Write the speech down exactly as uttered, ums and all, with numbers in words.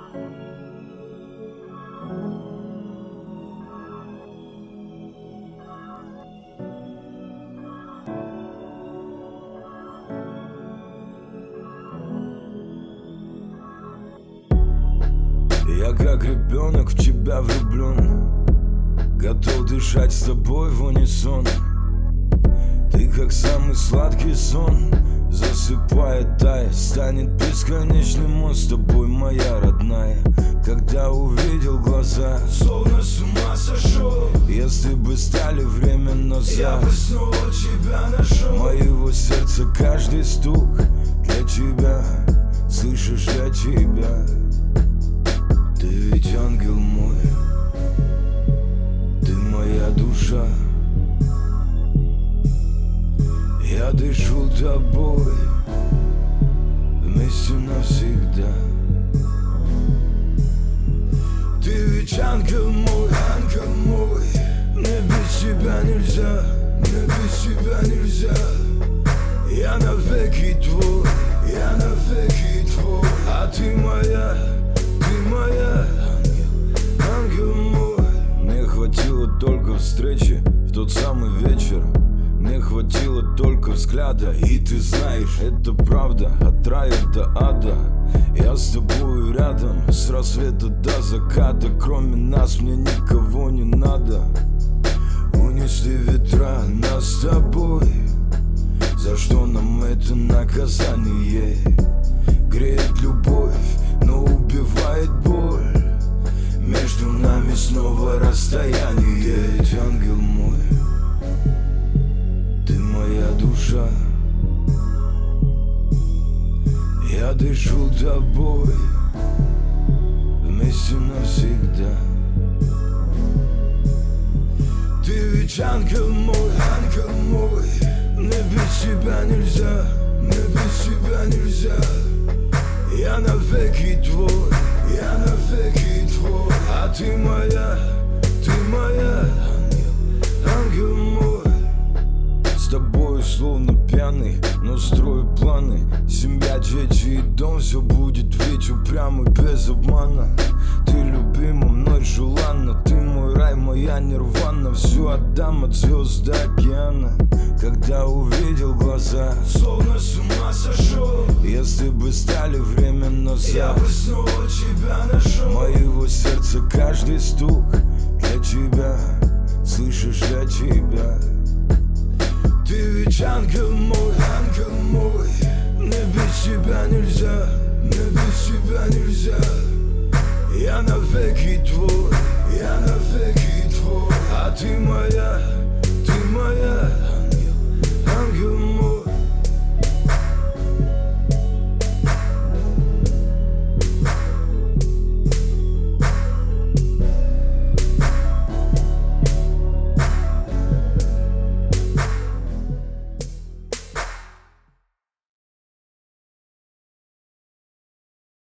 Я как ребенок в тебя влюблен, готов дышать с тобой в унисон. Ты как самый сладкий сон, засыпая, тая, станет бесконечным он с тобой, моя родная. Когда увидел глаза, словно с ума сошел. Если бы стали время назад, я бы снова тебя нашел. Моего сердца каждый стук для тебя, слышишь, для тебя. Ты ведь ангел мой, ты моя душа. Я дышу тобой, вместе навсегда. Ты ведь ангел мой, ангел мой. Мне без тебя нельзя, мне без тебя нельзя. Я навеки твой, я навеки твой. А ты моя, ты моя, ангел, ангел мой. Мне хватило только встречи в тот самый вечер. Мне хватило только взгляда, и ты знаешь, это правда, от рая до ада. Я с тобой рядом, с рассвета до заката. Кроме нас мне никого не надо. Унесли ветра нас с тобой, за что нам это наказание? Греет любовь, но убивает боль. Между нами снова расстояние. Ведь ангел мой, ты моя душа. Я дышу тобой, вместе навсегда. Ты ведь ангел мой, ангел мой. Мне без тебя нельзя, мне без тебя нельзя. Я навеки твой, я навеки твой. А ты моя, ты моя, ангел, ангел мой. С тобой словно пьяный, но строю планы. Семья, дети и дом, все будет ведь упрямо, без обмана. Ты любима, мной желанна, ты мой рай, моя нирвана. Все отдам от звезд до океана. Когда увидел глаза, словно с ума сошел. Если бы стали время назад, я бы снова тебя нашел. Моего сердца каждый стук для тебя, слышишь, для тебя. Ты ведь ангел мой, ангел мой. Мне без тебя нельзя, мне без тебя нельзя. Я навеки твой, я навеки твой. А ты моя,